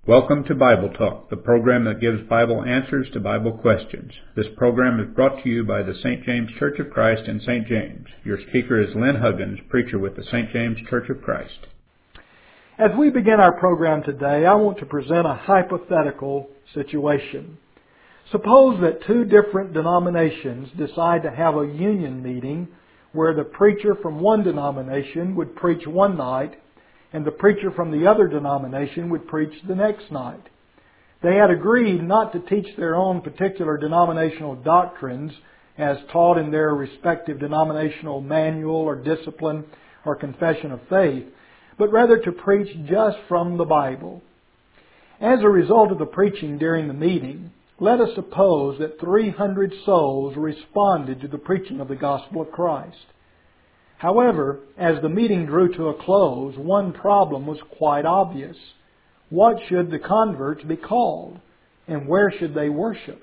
Welcome to Bible Talk, the program that gives Bible answers to Bible questions. This program is brought to you by the St. James Church of Christ in St. James. Your speaker is Lynn Huggins, preacher with the St. James Church of Christ. As we begin our program today, I want to present a hypothetical situation. Suppose that two different denominations decide to have a union meeting where the preacher from one denomination would preach one night and the preacher from the other denomination would preach the next night. They had agreed not to teach their own particular denominational doctrines as taught in their respective denominational manual or discipline or confession of faith, but rather to preach just from the Bible. As a result of the preaching during the meeting, let us suppose that 300 souls responded to the preaching of the gospel of Christ. However, as the meeting drew to a close, one problem was quite obvious. What should the converts be called, and where should they worship?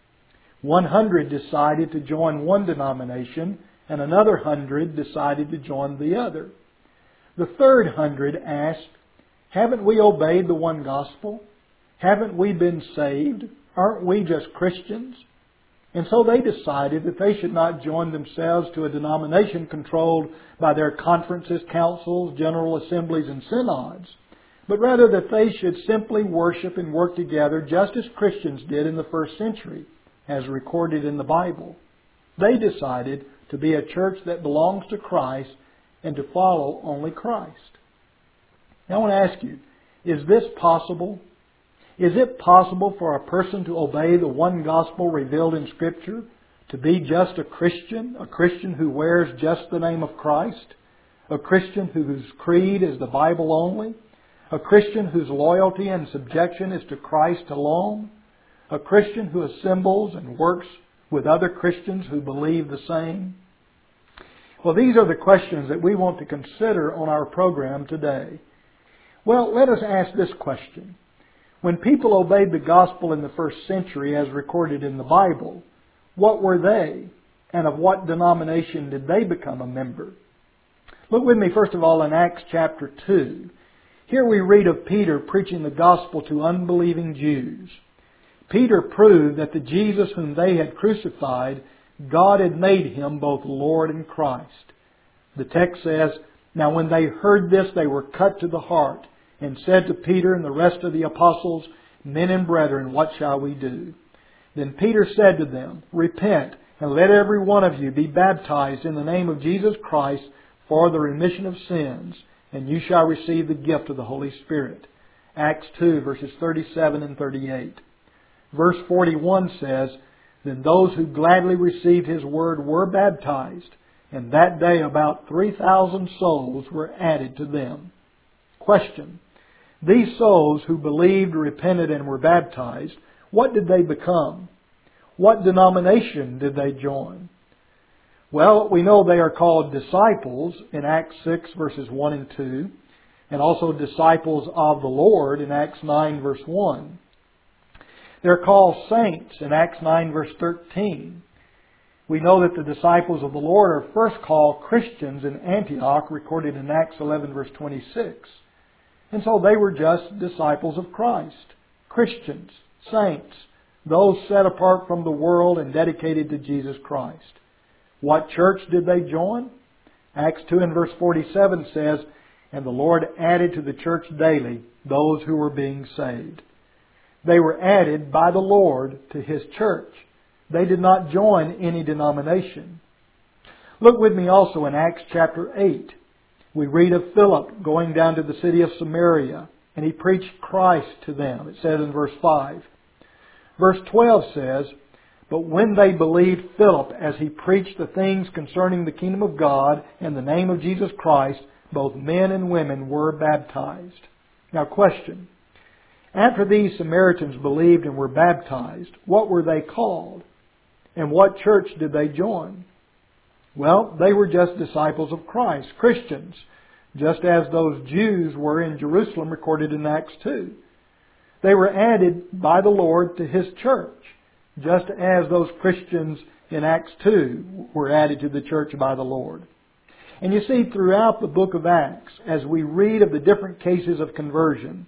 100 decided to join one denomination, and another 100 decided to join the other. The third 100 asked, "Haven't we obeyed the one gospel? Haven't we been saved? Aren't we just Christians?" And so they decided that they should not join themselves to a denomination controlled by their conferences, councils, general assemblies, and synods, but rather that they should simply worship and work together just as Christians did in the first century, as recorded in the Bible. They decided to be a church that belongs to Christ and to follow only Christ. Now I want to ask you, is this possible? Is it possible for a person to obey the one gospel revealed in Scripture, to be just a Christian who wears just the name of Christ, a Christian whose creed is the Bible only, a Christian whose loyalty and subjection is to Christ alone, a Christian who assembles and works with other Christians who believe the same? Well, these are the questions that we want to consider on our program today. Well, let us ask this question. When people obeyed the gospel in the first century as recorded in the Bible, what were they, and of what denomination did they become a member? Look with me first of all in Acts chapter 2. Here we read of Peter preaching the gospel to unbelieving Jews. Peter proved that the Jesus whom they had crucified, God had made Him both Lord and Christ. The text says, "Now when they heard this, they were cut to the heart, and said to Peter and the rest of the apostles, 'Men and brethren, what shall we do?' Then Peter said to them, 'Repent, and let every one of you be baptized in the name of Jesus Christ for the remission of sins, and you shall receive the gift of the Holy Spirit.'" Acts 2, verses 37 and 38. Verse 41 says, "Then those who gladly received His word were baptized, and that day about 3,000 souls were added to them." Question. These souls who believed, repented, and were baptized, what did they become? What denomination did they join? Well, we know they are called disciples in Acts 6, verses 1 and 2, and also disciples of the Lord in Acts 9, verse 1. They're called saints in Acts 9, verse 13. We know that the disciples of the Lord are first called Christians in Antioch, recorded in Acts 11, verse 26. And so they were just disciples of Christ, Christians, saints, those set apart from the world and dedicated to Jesus Christ. What church did they join? Acts 2 and verse 47 says, "And the Lord added to the church daily those who were being saved." They were added by the Lord to His church. They did not join any denomination. Look with me also in Acts chapter 8. We read of Philip going down to the city of Samaria, and he preached Christ to them. It says in verse 5. Verse 12 says, "But when they believed Philip as he preached the things concerning the kingdom of God and the name of Jesus Christ, both men and women were baptized." Now question. After these Samaritans believed and were baptized, what were they called? And what church did they join? Well, they were just disciples of Christ, Christians, just as those Jews were in Jerusalem, recorded in Acts 2. They were added by the Lord to His church, just as those Christians in Acts 2 were added to the church by the Lord. And you see, throughout the book of Acts, as we read of the different cases of conversion,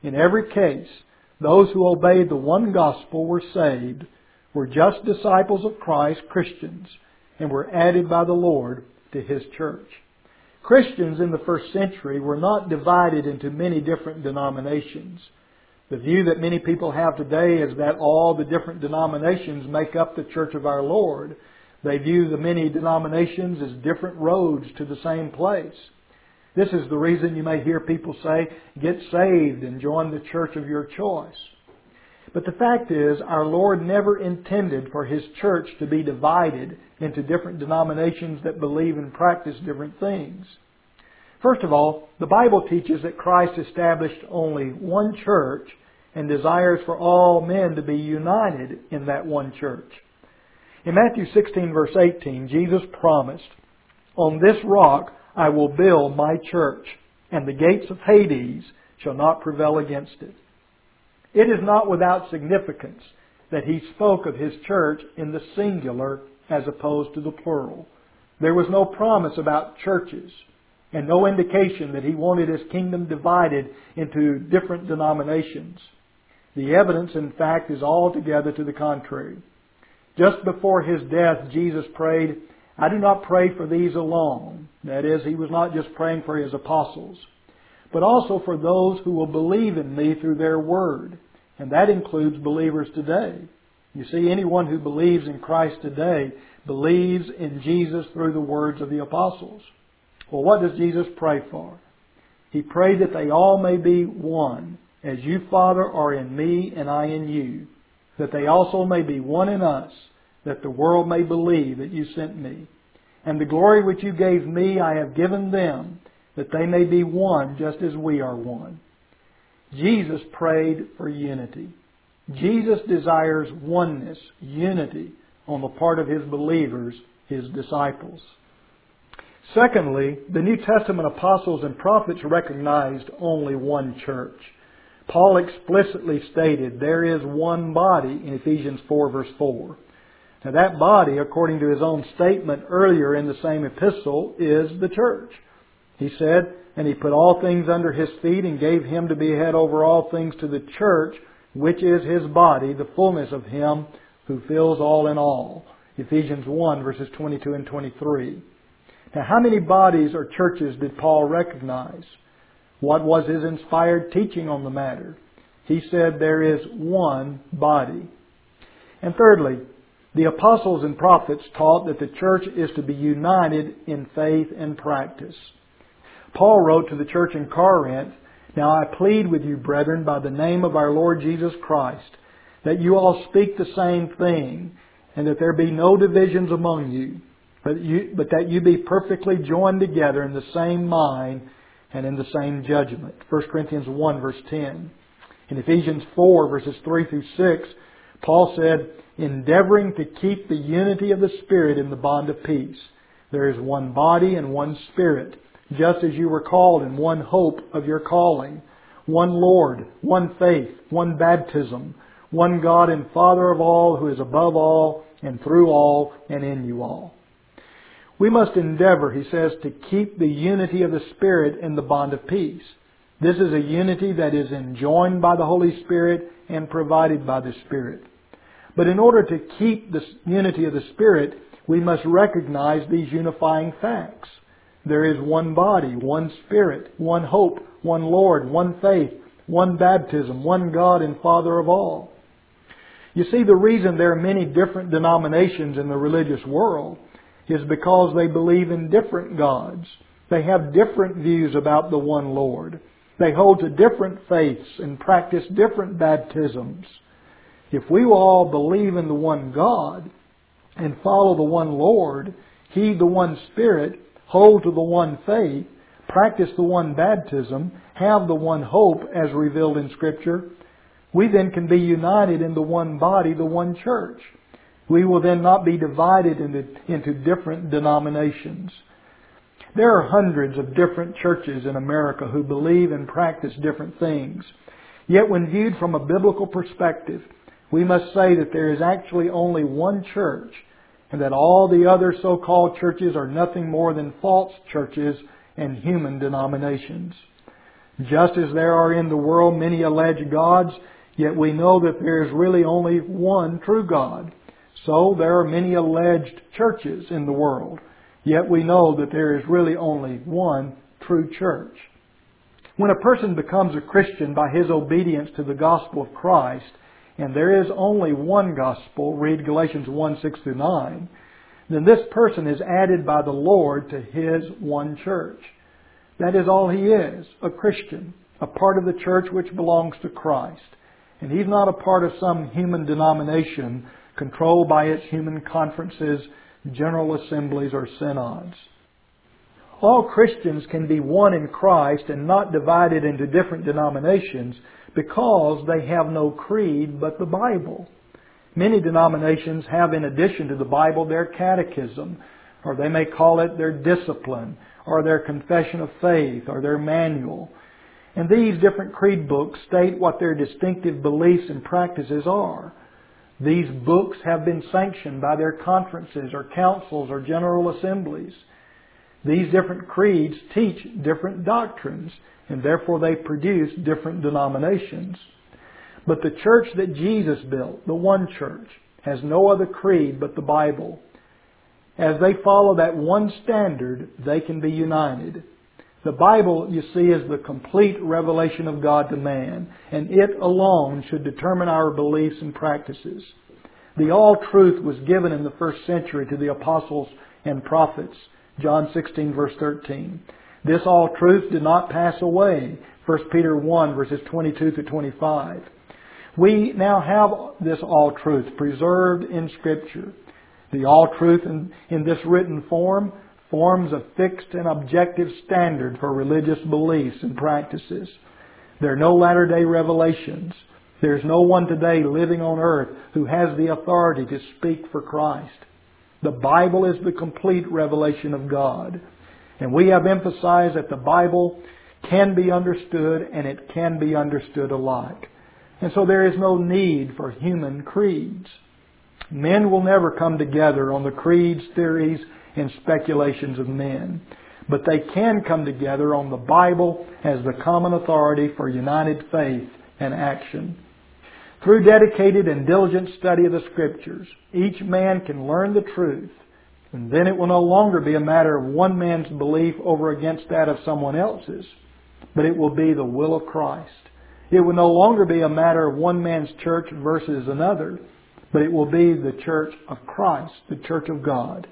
In every case, those who obeyed the one gospel were saved, were just disciples of Christ, Christians, and were added by the Lord to His church. Christians in the first century were not divided into many different denominations. The view that many people have today is that all the different denominations make up the Church of our Lord. They view the many denominations as different roads to the same place. This is the reason you may hear people say, get saved and join the church of your choice. But the fact is, our Lord never intended for His church to be divided into different denominations that believe and practice different things. First of all, the Bible teaches that Christ established only one church and desires for all men to be united in that one church. In Matthew 16, verse 18, Jesus promised, "On this rock I will build my church, and the gates of Hades shall not prevail against it." It is not without significance that He spoke of His church in the singular as opposed to the plural. There was no promise about churches, and no indication that He wanted His kingdom divided into different denominations. The evidence, in fact, is altogether to the contrary. Just before His death, Jesus prayed, "I do not pray for these alone." That is, He was not just praying for His apostles, but also for those who will believe in Me through their word. And that includes believers today. You see, anyone who believes in Christ today believes in Jesus through the words of the apostles. Well, what does Jesus pray for? He prayed that they all may be one, as You, Father, are in Me and I in You, that they also may be one in us, that the world may believe that You sent Me. And the glory which You gave Me I have given them, that they may be one just as We are one. Jesus prayed for unity. Jesus desires oneness, unity, on the part of His believers, His disciples. Secondly, the New Testament apostles and prophets recognized only one church. Paul explicitly stated there is one body in Ephesians 4 verse 4. Now that body, according to his own statement earlier in the same epistle, is the church. He said, "And He put all things under His feet and gave Him to be head over all things to the church, which is His body, the fullness of Him who fills all in all." Ephesians 1 verses 22 and 23. Now how many bodies or churches did Paul recognize? What was his inspired teaching on the matter? He said there is one body. And thirdly, the apostles and prophets taught that the church is to be united in faith and practice. Paul wrote to the church in Corinth, "Now I plead with you, brethren, by the name of our Lord Jesus Christ, that you all speak the same thing, and that there be no divisions among you, but that you be perfectly joined together in the same mind and in the same judgment." 1 Corinthians 1 verse 10. In Ephesians 4 verses 3 through 6, Paul said, "Endeavoring to keep the unity of the Spirit in the bond of peace. There is one body and one Spirit, just as you were called in one hope of your calling, one Lord, one faith, one baptism, one God and Father of all, who is above all and through all and in you all." We must endeavor, he says, to keep the unity of the Spirit in the bond of peace. This is a unity that is enjoined by the Holy Spirit and provided by the Spirit. But in order to keep the unity of the Spirit, we must recognize these unifying facts. There is one body, one Spirit, one hope, one Lord, one faith, one baptism, one God and Father of all. You see, the reason there are many different denominations in the religious world is because they believe in different gods. They have different views about the one Lord. They hold to different faiths and practice different baptisms. If we will all believe in the one God and follow the one Lord, heed the one Spirit, hold to the one faith, practice the one baptism, have the one hope as revealed in Scripture, we then can be united in the one body, the one church. We will then not be divided into different denominations. There are hundreds of different churches in America who believe and practice different things. Yet when viewed from a biblical perspective, we must say that there is actually only one church, and that all the other so-called churches are nothing more than false churches and human denominations. Just as there are in the world many alleged gods, yet we know that there is really only one true God. So there are many alleged churches in the world, yet we know that there is really only one true church. When a person becomes a Christian by his obedience to the gospel of Christ, and there is only one gospel, read Galatians 1:6-9, then this person is added by the Lord to His one church. That is all he is, a Christian, a part of the church which belongs to Christ. And he's not a part of some human denomination controlled by its human conferences, general assemblies, or synods. All Christians can be one in Christ and not divided into different denominations because they have no creed but the Bible. Many denominations have, in addition to the Bible, their catechism, or they may call it their discipline, or their confession of faith, or their manual. And these different creed books state what their distinctive beliefs and practices are. These books have been sanctioned by their conferences, or councils, or general assemblies. These different creeds teach different doctrines, and therefore they produce different denominations. But the church that Jesus built, the one church, has no other creed but the Bible. As they follow that one standard, they can be united. The Bible, you see, is the complete revelation of God to man, and it alone should determine our beliefs and practices. The all truth was given in the first century to the apostles and prophets. John 16, verse 13. This all truth did not pass away. 1 Peter 1, verses 22-25. We now have this all truth preserved in Scripture. The all truth in this written form forms a fixed and objective standard for religious beliefs and practices. There are no latter-day revelations. There's no one today living on earth who has the authority to speak for Christ. The Bible is the complete revelation of God. And we have emphasized that the Bible can be understood and it can be understood alike. And so there is no need for human creeds. Men will never come together on the creeds, theories, and speculations of men. But they can come together on the Bible as the common authority for united faith and action. Through dedicated and diligent study of the Scriptures, each man can learn the truth. And then it will no longer be a matter of one man's belief over against that of someone else's, but it will be the will of Christ. It will no longer be a matter of one man's church versus another, but it will be the church of Christ, the church of God.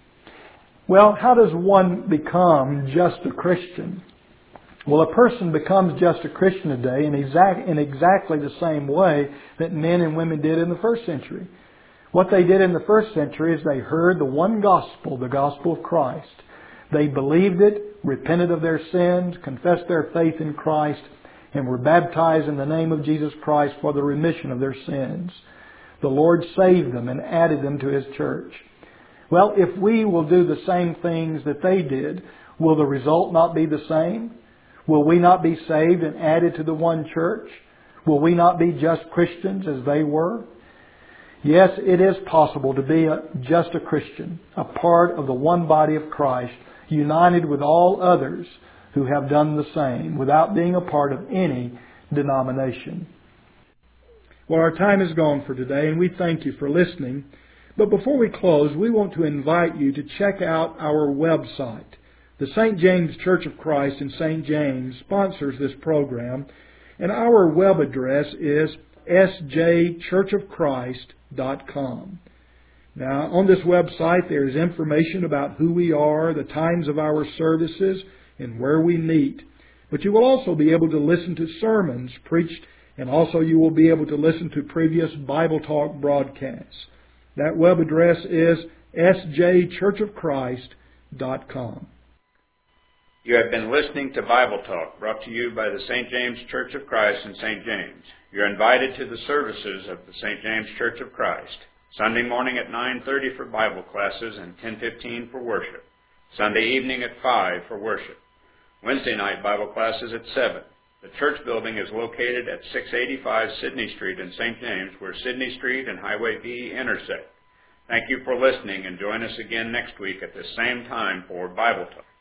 Well, how does one become just a Christian? Well, a person becomes just a Christian today in exactly the same way that men and women did in the first century. What they did in the first century is they heard the one gospel, the gospel of Christ. They believed it, repented of their sins, confessed their faith in Christ, and were baptized in the name of Jesus Christ for the remission of their sins. The Lord saved them and added them to His church. Well, if we will do the same things that they did, will the result not be the same? Will we not be saved and added to the one church? Will we not be just Christians as they were? Yes, it is possible to be just a Christian, a part of the one body of Christ, united with all others who have done the same, without being a part of any denomination. Well, our time is gone for today, and we thank you for listening. But before we close, we want to invite you to check out our website. The St. James Church of Christ in St. James sponsors this program, and our web address is sjchurchofchrist.com. Now, on this website, there is information about who we are, the times of our services, and where we meet. But you will also be able to listen to sermons preached, and also you will be able to listen to previous Bible Talk broadcasts. That web address is sjchurchofchrist.com. You have been listening to Bible Talk, brought to you by the St. James Church of Christ in St. James. You're invited to the services of the St. James Church of Christ. Sunday morning at 9:30 for Bible classes and 10:15 for worship. Sunday evening at 5 for worship. Wednesday night Bible classes at 7. The church building is located at 685 Sidney Street in St. James, where Sidney Street and Highway B intersect. Thank you for listening, and join us again next week at the same time for Bible Talk.